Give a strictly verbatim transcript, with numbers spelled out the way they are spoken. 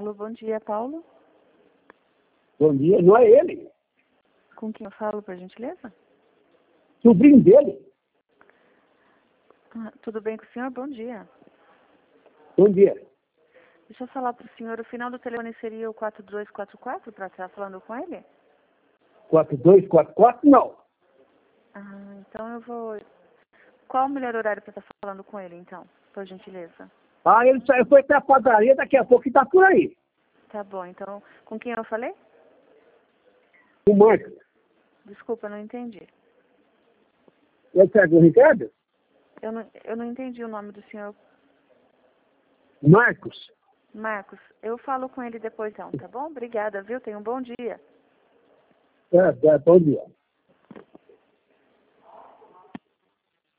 Alô, bom dia, Paulo. Bom dia, não é ele? Com quem eu falo, por gentileza? Sobrinho dele. Ah, tudo bem com o senhor? Bom dia. Bom dia. Deixa eu falar para o senhor, o final do telefone seria o quatro dois quatro quatro para estar falando com ele? quatro dois quatro quatro, não. Ah, então eu vou... Qual o melhor horário para estar falando com ele, então, por gentileza? Ah, ele saiu, foi até a padaria, daqui a pouco está por aí. Tá bom, então, com quem eu falei? O Marcos. Desculpa, eu não entendi. Ele pega o Ricardo? Eu não, eu não entendi o nome do senhor. Marcos. Marcos, eu falo com ele depois, então, tá bom? Obrigada, viu? Tenha um bom dia. É, é, bom dia.